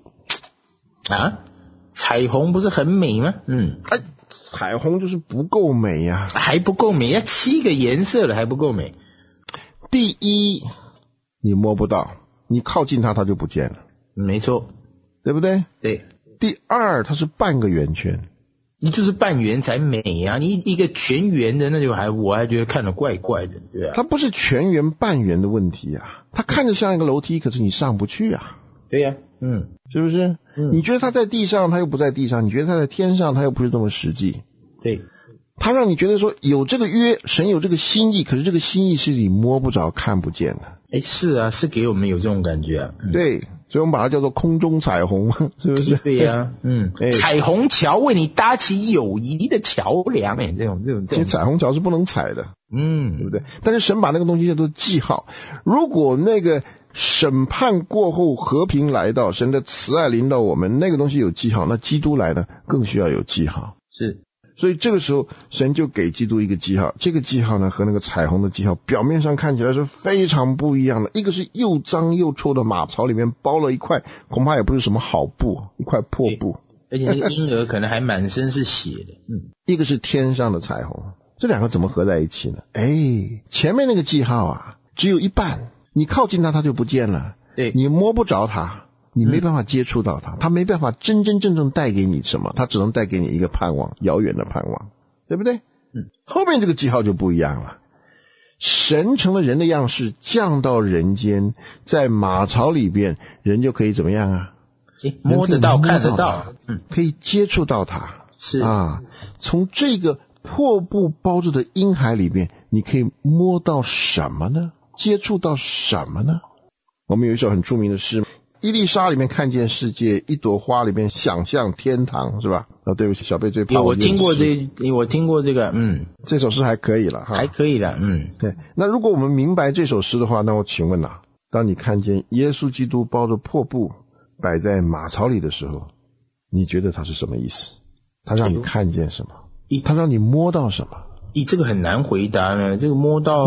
彩虹不是很美吗？ 彩虹就是不够美还不够美，要7个颜色了还不够美。 第一，你摸不到，你靠近它就不见了。 没错， 对不对？ 对。 第二，它是半个圆圈。 你就是半圆才美你一个全圆的，那就我还觉得看着怪怪的，对它不是全圆半圆的问题它看着像一个楼梯，可是你上不去对呀， 是不是？你觉得它在地上，它又不在地上；你觉得它在天上，它又不是这么实际。对，它让你觉得说有这个约，神有这个心意，可是这个心意是你摸不着、看不见的。 是是给我们有这种感觉对，所以我们把它叫做空中彩虹，是不是？ 对呀，彩虹桥为你搭起友谊的桥梁，这种。 其实彩虹桥是不能踩的，对不对？但是神把那个东西叫做记号。如果那个审判过后和平来到，神的慈爱临到我们，那个东西有记号，那基督来呢更需要有记号。 是。 所以这个时候神就给基督一个记号，这个记号呢和那个彩虹的记号表面上看起来是非常不一样的，一个是又脏又臭的马槽里面包了一块，恐怕也不是什么好布，一块破布， 而且那个婴儿可能还满身是血的。 一个是天上的彩虹，这两个怎么合在一起呢？前面那个记号只有一半，你靠近它就不见了，对，你摸不着它，你没办法接触到它，它没办法真真正正带给你什么，它只能带给你一个盼望，遥远的盼望，对不对？后面这个记号就不一样了，神成了人的样式降到人间，在马槽里边，人就可以怎么样摸得到，看得到， 可以接触到它。 是从这个破布包着的婴孩里边，你可以摸到什么呢？接触到什么呢？我们有一首很著名的诗，伊丽莎里面看见世界，一朵花里面想象天堂，是吧？对不起，小贝最怕我听过这个， 这首诗还可以了还可以了， 对。那如果我们明白这首诗的话，那我请问当你看见耶稣基督包着破布摆在马槽里的时候，你觉得他是什么意思？他让你看见什么？他让你摸到什么？ 这个很难回答呢。这个摸到，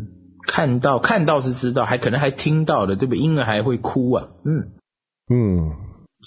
看到是知道，可能还听到的，对不对？婴儿还会哭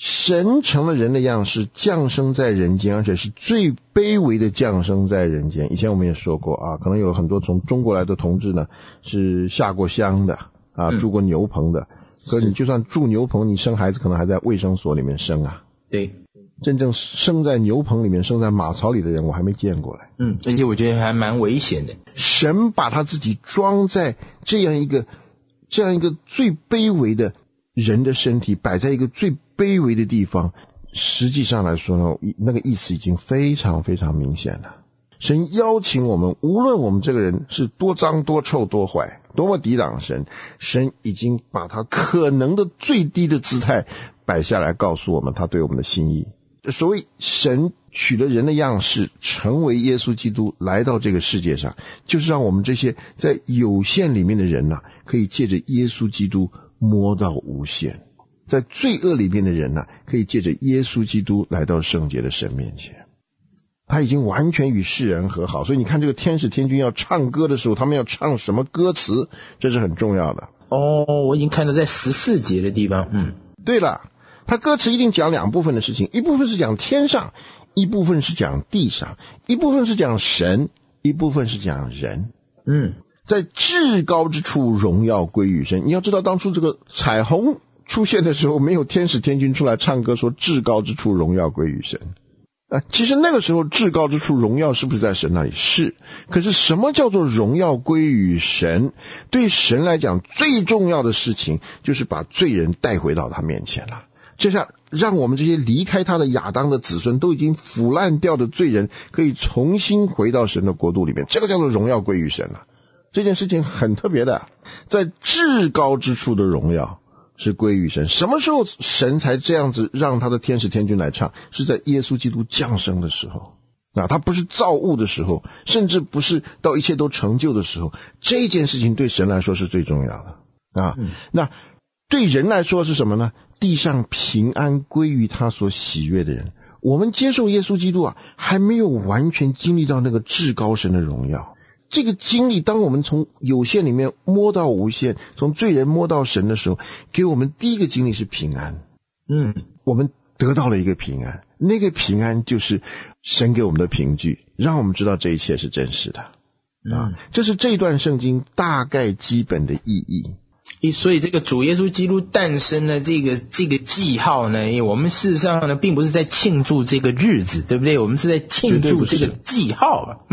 神成了人的样式，降生在人间，而且是最卑微的降生在人间。以前我们也说过啊，可能有很多从中国来的同志呢，是下过乡的啊，住过牛棚的。可是你就算住牛棚，你生孩子可能还在卫生所里面生啊。 对， 真正生在牛棚里面、生在马槽里的人，我还没见过嘞。 而且我觉得还蛮危险的。 神把他自己装在这样一个最卑微的人的身体，摆在一个最卑微的地方，实际上来说呢，那个意思已经非常非常明显了。神邀请我们，无论我们这个人是多脏多臭多坏，多么抵挡神，神已经把他可能的最低的姿态摆下来，告诉我们他对我们的心意。所谓神取了人的样式，成为耶稣基督来到这个世界上，就是让我们这些在有限里面的人啊，可以借着耶稣基督摸到无限，在罪恶里面的人啊，可以借着耶稣基督来到圣洁的神面前。他已经完全与世人和好，所以你看这个天使天君要唱歌的时候，他们要唱什么歌词，这是很重要的。 我已经看到在14节的地方。 对了，他歌词一定讲两部分的事情，一部分是讲天上，一部分是讲地上，一部分是讲神，一部分是讲人。在至高之处荣耀归于神。你要知道当初这个彩虹出现的时候，没有天使天君出来唱歌说至高之处荣耀归于神。其实那个时候至高之处荣耀是不是在神那里？是。可是什么叫做荣耀归于神？对神来讲最重要的事情就是把罪人带回到他面前了。这下让我们这些离开他的亚当的子孙，都已经腐烂掉的罪人，可以重新回到神的国度里面，这个叫做荣耀归于神了。这件事情很特别的，在至高之处的荣耀是归于神。什么时候神才这样子让他的天使天君来唱？是在耶稣基督降生的时候。他不是造物的时候，甚至不是到一切都成就的时候，这件事情对神来说是最重要的那对人来说是什么呢？地上平安归于他所喜悦的人。我们接受耶稣基督还没有完全经历到那个至高神的荣耀。这个经历，当我们从有限里面摸到无限，从罪人摸到神的时候，给我们第一个经历是平安。我们得到了一个平安，那个平安就是神给我们的凭据，让我们知道这一切是真实的。这是这段圣经大概基本的意义。 所以这个主耶稣基督诞生的这个记号呢，我们事实上呢并不是在庆祝这个日子，对不对？我们是在庆祝这个记号。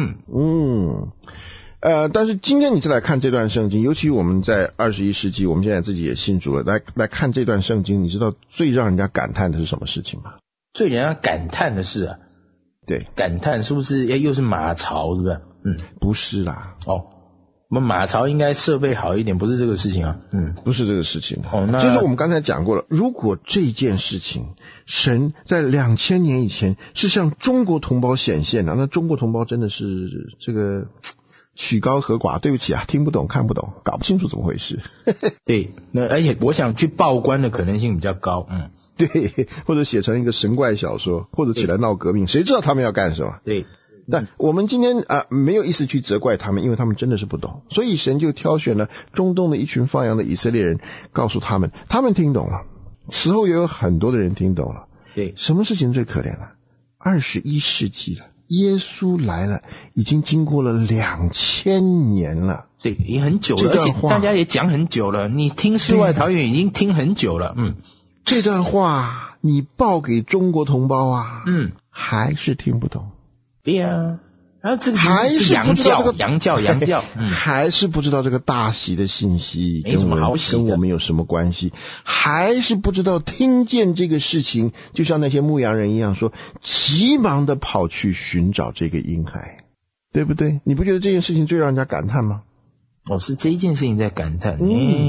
但是今天你再来看这段圣经，尤其我们在21世纪，我们现在自己也信主了，来看这段圣经，你知道最让人家感叹的是什么事情吗？ 最让人家感叹的是对， 感叹是不是又是马槽，是不是？ 不是啦。 我们马槽应该设备好一点，不是这个事情不是这个事情就是我们刚才讲过了，如果这件事情神在2000年以前是向中国同胞显现的，那中国同胞真的是这个曲高和寡，对不起听不懂看不懂，搞不清楚怎么回事。 对，那而且我想去报关的可能性比较高。 对，或者写成一个神怪小说，或者起来闹革命，谁知道他们要干什么？ 对。 但我们今天没有意思去责怪他们，因为他们真的是不懂，所以神就挑选了中东的一群放羊的以色列人，告诉他们，他们听懂了，此后也有很多的人听懂了。 对， 什么事情最可怜了？21世纪了，耶稣来了，已经经过了2000年了。 对，也很久了，而且大家也讲很久了，你听世外桃源已经听很久了。 这段话你报给中国同胞还是听不懂。 对呀，然后这个还是洋教， 还是不知道这个大喜的信息， 没什么好喜的， 跟我们有什么关系？还是不知道听见这个事情，就像那些牧羊人一样说，急忙的跑去寻找这个婴孩，对不对？你不觉得这件事情最让人家感叹吗？ 是这一件事情在感叹。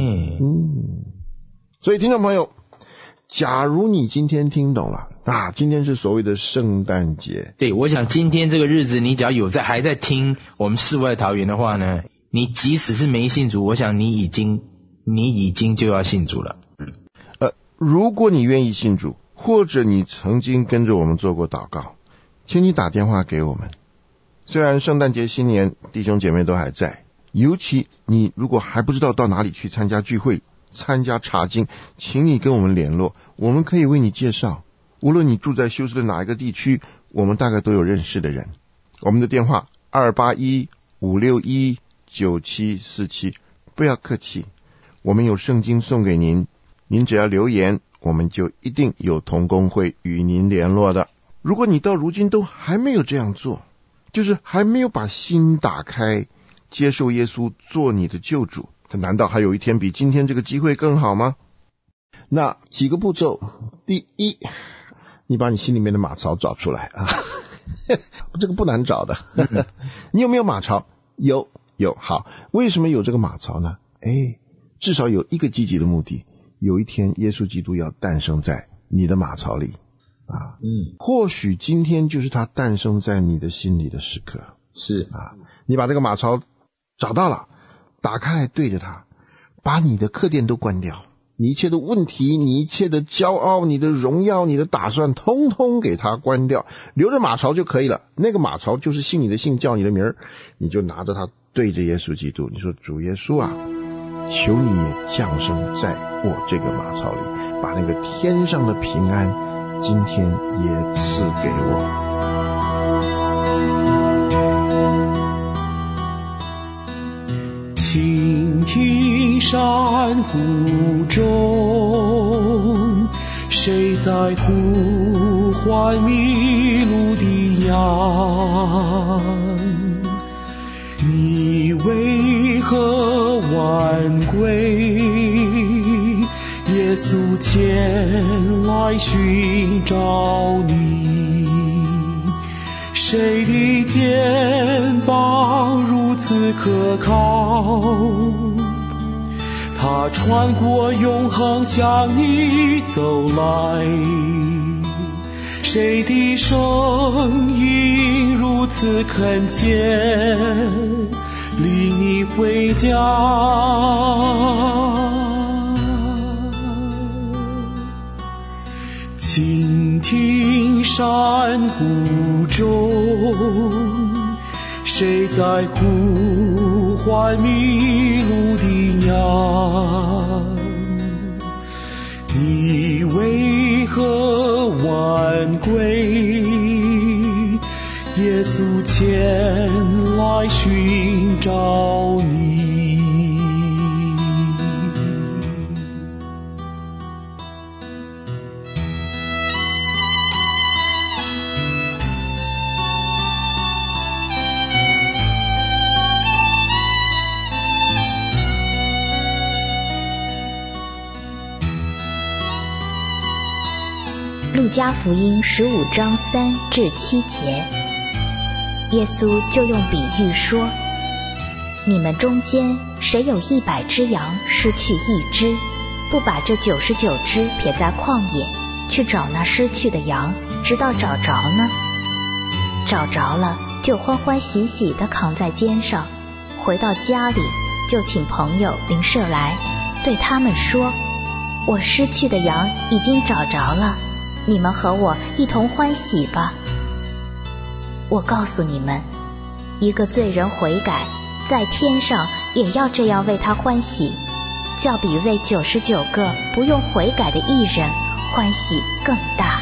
所以听众朋友，假如你今天听懂了今天是所谓的圣诞节。 对，我想今天这个日子，你只要还在听我们世外桃源的话呢，你即使是没信主，我想你已经就要信主了。 如果你愿意信主，或者你曾经跟着我们做过祷告，请你打电话给我们。虽然圣诞节新年弟兄姐妹都还在，尤其你如果还不知道到哪里去参加聚会， 参加查经，请你跟我们联络，我们可以为你介绍。无论你住在休斯顿哪一个地区，我们大概都有认识的人。我们的电话281-561-9747，不要客气，我们有圣经送给您，您只要留言，我们就一定有同工会与您联络的。如果你到如今都还没有这样做，就是还没有把心打开，接受耶稣做你的救主，难道还有一天比今天这个机会更好吗？那几个步骤，第一，你把你心里面的马槽找出来啊，这个不难找的。你有没有马槽？有。好，为什么有这个马槽呢？至少有一个积极的目的，有一天耶稣基督要诞生在你的马槽里啊。或许今天就是他诞生在你的心里的时刻。 是啊，你把这个马槽找到了，打开来对着它，把你的客店都关掉，你一切的问题，你一切的骄傲，你的荣耀，你的打算，通通给它关掉，留着马槽就可以了。那个马槽就是姓你的姓，叫你的名儿，你就拿着它对着耶稣基督，你说主耶稣啊，求你也降生在我这个马槽里，把那个天上的平安今天也赐给我。 倾听山谷中，谁在呼唤迷路的羊？你为何晚归？耶稣前来寻找你。谁的肩膀如此可靠？他穿过永恒向你走来。谁的声音如此恳切，领你回家？倾听山谷中，谁在呼唤迷路的羊？你为何晚归？耶稣前来寻找你。 路加福音15章3至7节，耶稣就用比喻说：你们中间谁有100只羊失去1只，不把这99只撇在旷野，去找那失去的羊，直到找着呢？找着了，就欢欢喜喜地扛在肩上，回到家里，就请朋友邻舍来，对他们说：我失去的羊已经找着了，你们和我一同欢喜吧。我告诉你们，一个罪人悔改，在天上也要这样为他欢喜，较比为99个不用悔改的义人欢喜更大。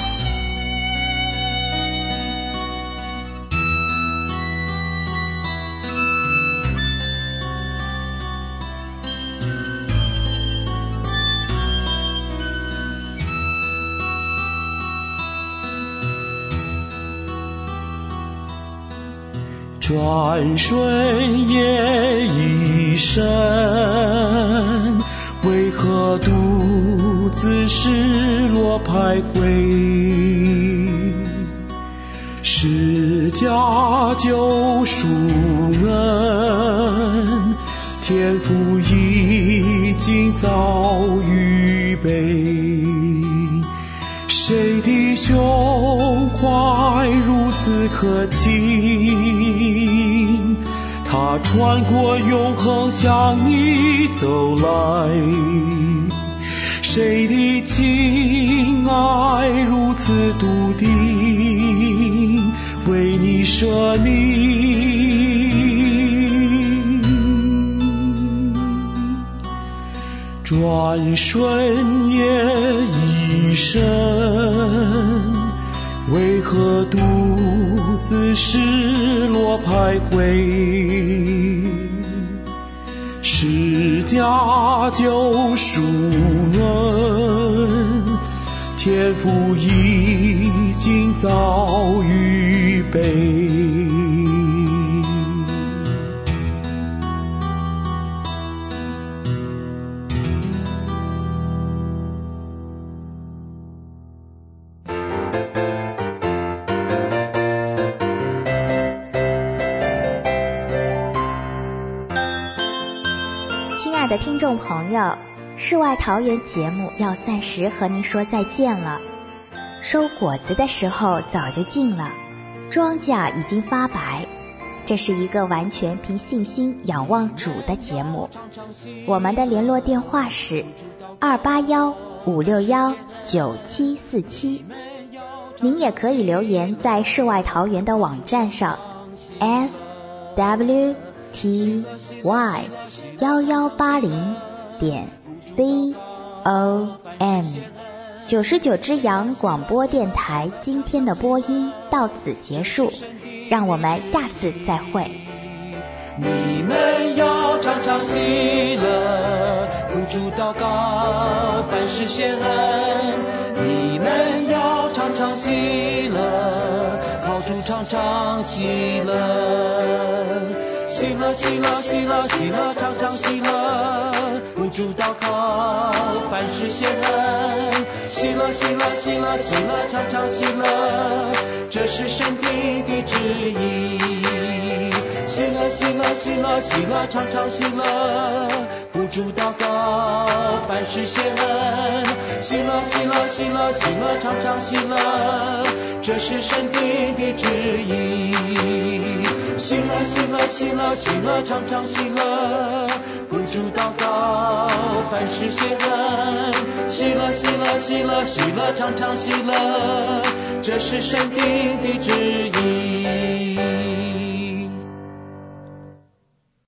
转瞬夜已深，为何独自失落徘徊？施加救赎恩，天父已经早预备。谁的胸怀如此可亲？他穿过永恒向你走来。谁的情爱如此笃定，为你舍命？ 转瞬也一生，为何独自失落徘徊？释迦救赎论，天父已经早预备。 亲爱的听众朋友，世外桃源节目要暂时和您说再见了。收果子的时候早就近了，庄稼已经发白。这是一个完全凭信心仰望主的节目。我们的联络电话是281-561-9747。您也可以留言在世外桃源的网站上 swty1180.com。 99只羊广播电台今天的播音到此结束，让我们下次再会。 你们要常常喜乐，呼主祷告，凡事谢恩。你们要常常喜乐，靠主常常喜乐。喜乐喜乐喜乐喜乐，常常喜乐，呼主祷告，凡事谢恩。喜乐喜乐喜乐喜乐，常常喜乐，这是神定的旨意。喜乐喜乐喜乐喜乐，常常喜乐，呼主祷告，凡事谢恩。喜乐喜乐喜乐喜乐，常常喜乐，这是神定的旨意。喜乐喜乐喜乐喜乐，常常喜乐，呼主祷告，凡事谢恩。喜乐喜乐喜乐喜乐，常常喜乐，这是神定的旨意。